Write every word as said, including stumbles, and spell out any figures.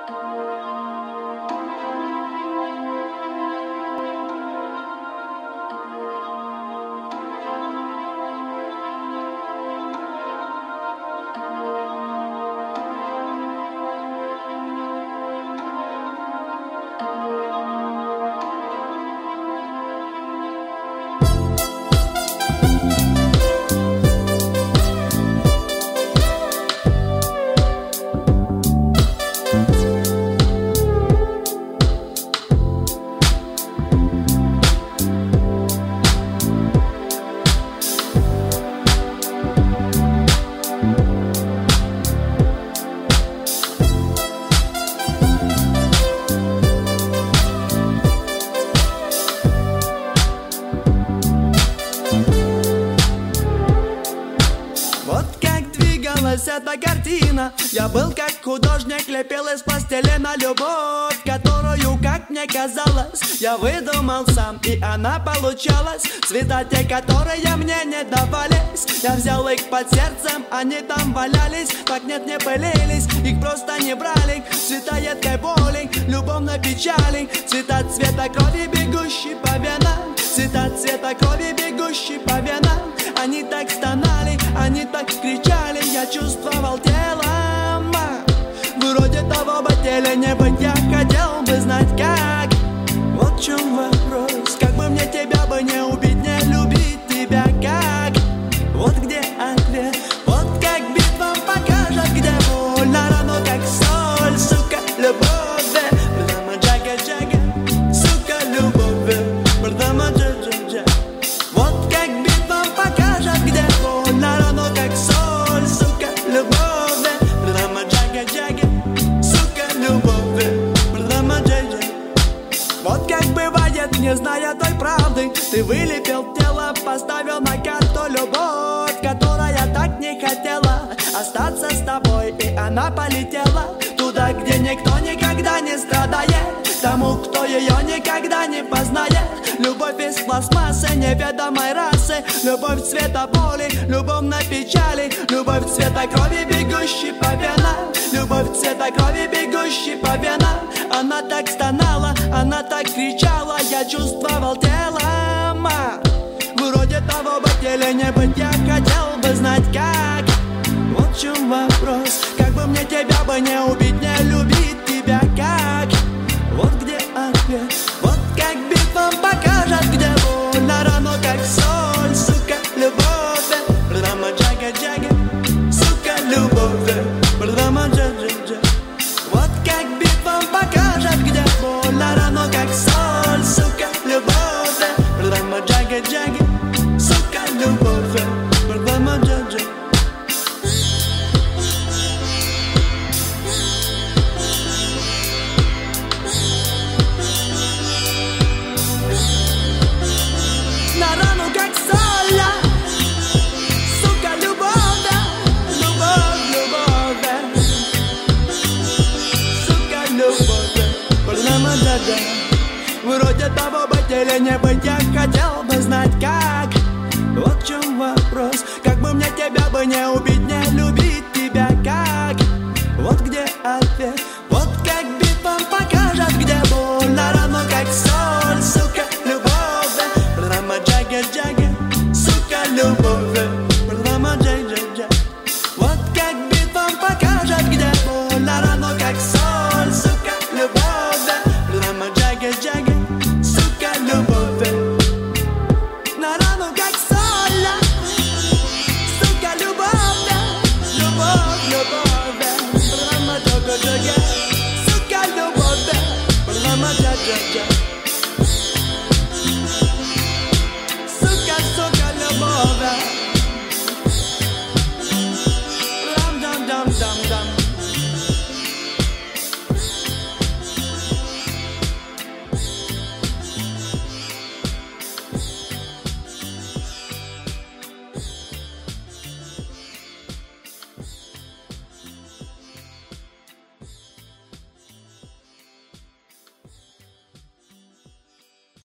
Эта картина. Я был как художник, лепил из пластилина любовь, которую, как мне казалось, я выдумал сам, и она получалась. Цвета те, которые мне не давались, я взял их под сердцем, они там валялись. Так нет, не пылились, их просто не брали. Цвета едкой боли, любовной печали, цвета цвета крови, бегущей по венам, цвета цвета крови, бегущей по венам. Они так стонали, они так кричали, я чувствовал телом. Вроде того бы теле не быть, я хотел бы знать как. Вот в чем вопрос, как бы мне тебя бы не убить, не любить тебя как. Вот где ответ, вот как битва покажет, где больно, равно как соль, сука, любовь. Прямо джага-джага, сука, любовь. Прямо джа-джа-джа. Вот как битва покажет, где больно, равно как соль, сука, любовь. Прямо джага-джага, сука, любовь. Прямо джа-джа. Вот как бывает, не зная той правды, ты вылепил тело, поставил на карту любовь, которая так не хотела остаться с тобой, и она полетела туда, где никто никогда не страдает, тому, кто ее никогда не познает. Любовь из пластмассы неведомой расы, любовь цвета боли, любовной печали, любовь цвета крови, бегущей по венам, любовь цвета крови, бегущей по венам. Она так стонала, она так кричала, я чувствовал телом. Вроде того бы теле не быть, я хотел бы знать как. Вот в чем вопрос, как бы мне тебя бы не убить, не любить тебя как. Вот где ответ, вот как битва покажет, где больно, равно как соль, сука, любовь. Прямо джага-джага, сука, любовь. Прямо джа-джа-джа. Вот как битва покажет, где больно, равно как соль, сука, любовь. Прямо джага-джага, сука, любовь. Прямо джа-джа. На рану как соль, сука, любовь, любовь, любовь, сука, любовь. Прямо джа-джа. Вроде того бы теле не быть, я хотел бы знать как. Вот в чем вопрос, как бы мне тебя бы не убить, не любить тебя как. Вот где ответ, вот как битва покажет, где